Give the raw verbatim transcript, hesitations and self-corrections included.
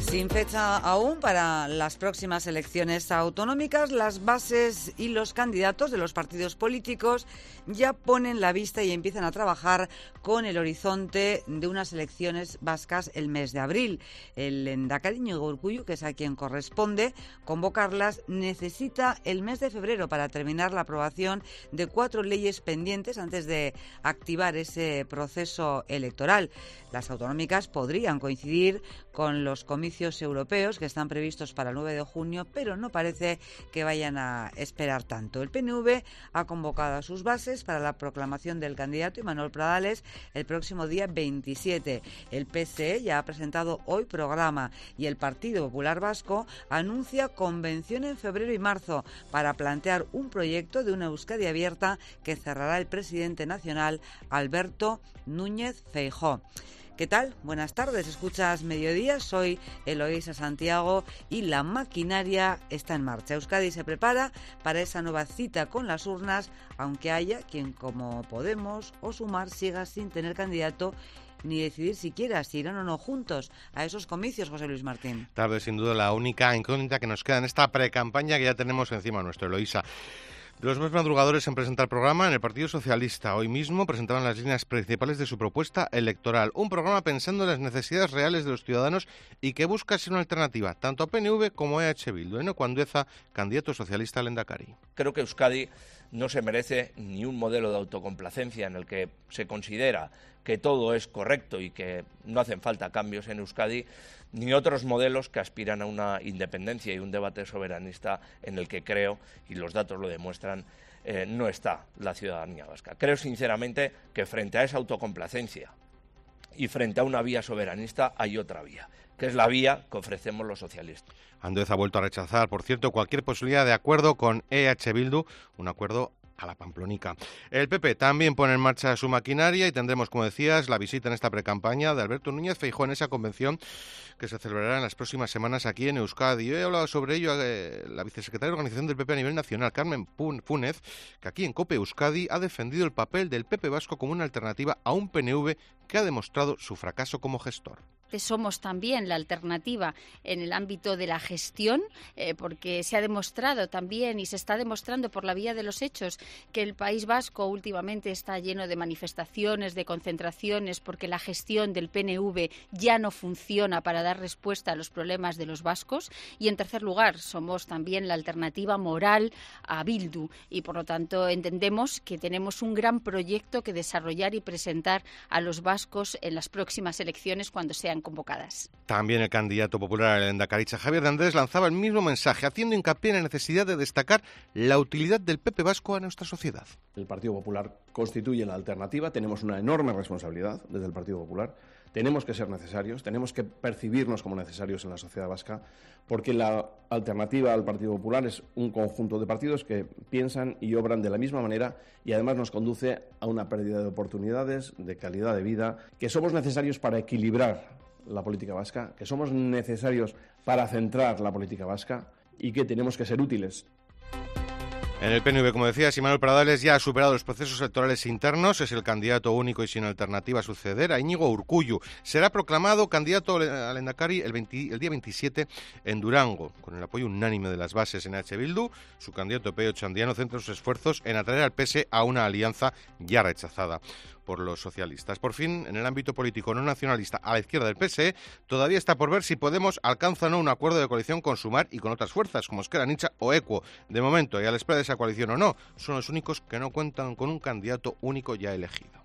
Sin fecha aún para las próximas elecciones autonómicas, las bases y los candidatos de los partidos políticos ya ponen la vista y empiezan a trabajar con el horizonte de unas elecciones vascas el mes de abril. El lehendakari Iñigo Urkullu, que es a quien corresponde convocarlas, necesita el mes de febrero para terminar la aprobación de cuatro leyes pendientes antes de activar ese proceso electoral. Las autonómicas podrían coincidir con los comicios europeos que están previstos para el nueve de junio, pero no parece que vayan a esperar tanto. El P N V ha convocado a sus bases para la proclamación del candidato Imanol Pradales el próximo día veintisiete. El P S E ya ha presentado hoy programa y el Partido Popular Vasco anuncia convención en febrero y marzo para plantear un proyecto de una Euskadi abierta que cerrará el presidente nacional Alberto Núñez Feijóo. ¿Qué tal? Buenas tardes, escuchas Mediodía, soy Eloísa Santiago y la maquinaria está en marcha. Euskadi se prepara para esa nueva cita con las urnas, aunque haya quien como Podemos o Sumar siga sin tener candidato ni decidir siquiera si irán o no juntos a esos comicios, José Luis Martín. Tal vez sin duda la única incógnita que nos queda en esta precampaña que ya tenemos encima nuestro, Eloísa. Los más madrugadores en presentar programa en el Partido Socialista. Hoy mismo presentaban las líneas principales de su propuesta electoral. Un programa pensando en las necesidades reales de los ciudadanos y que busca ser una alternativa, tanto a P N V como a E H Bildu. Eno Andueza, candidato socialista al lehendakari. Creo que Euskadi no se merece ni un modelo de autocomplacencia en el que se considera que todo es correcto y que no hacen falta cambios en Euskadi, ni otros modelos que aspiran a una independencia y un debate soberanista en el que creo, y los datos lo demuestran, eh, no está la ciudadanía vasca. Creo sinceramente que frente a esa autocomplacencia y frente a una vía soberanista hay otra vía, que es la vía que ofrecemos los socialistas. Andueza ha vuelto a rechazar, por cierto, cualquier posibilidad de acuerdo con E H Bildu, un acuerdo a la pamplonica. El P P también pone en marcha su maquinaria y tendremos, como decías, la visita en esta precampaña de Alberto Núñez Feijóo en esa convención que se celebrará en las próximas semanas aquí en Euskadi. Hoy he hablado sobre ello eh, la vicesecretaria de Organización del P P a nivel nacional, Carmen Fúnez, que aquí en COPE Euskadi ha defendido el papel del P P vasco como una alternativa a un P N V que ha demostrado su fracaso como gestor. Somos también la alternativa en el ámbito de la gestión, eh, porque se ha demostrado también y se está demostrando por la vía de los hechos que el País Vasco últimamente está lleno de manifestaciones, de concentraciones, porque la gestión del P N V ya no funciona para dar respuesta a los problemas de los vascos. Y en tercer lugar, somos también la alternativa moral a Bildu y por lo tanto entendemos que tenemos un gran proyecto que desarrollar y presentar a los vascos en las próximas elecciones cuando sean convocadas. También el candidato popular al lehendakaricha Javier de Andrés lanzaba el mismo mensaje, haciendo hincapié en la necesidad de destacar la utilidad del P P vasco a nuestra sociedad. El Partido Popular constituye la alternativa, tenemos una enorme responsabilidad desde el Partido Popular, tenemos que ser necesarios, tenemos que percibirnos como necesarios en la sociedad vasca, porque la alternativa al Partido Popular es un conjunto de partidos que piensan y obran de la misma manera y además nos conduce a una pérdida de oportunidades, de calidad de vida, que somos necesarios para equilibrar la política vasca, que somos necesarios para centrar la política vasca y que tenemos que ser útiles. En el P N V, como decías, Imanol Pradales ya ha superado los procesos electorales internos, es el candidato único y sin alternativa a suceder a Iñigo Urkullu. Será proclamado candidato al lehendakari el, veinte, el día veintisiete en Durango, con el apoyo unánime de las bases en E H Bildu. Su candidato Peio Txandiano centra sus esfuerzos en atraer al P S E a una alianza ya rechazada por los socialistas. Por fin, en el ámbito político no nacionalista a la izquierda del P S E, todavía está por ver si Podemos alcanza o no un acuerdo de coalición con Sumar y con otras fuerzas, como Ezker Anitza o Equo. De momento, y a la espera de esa coalición o no, son los únicos que no cuentan con un candidato único ya elegido.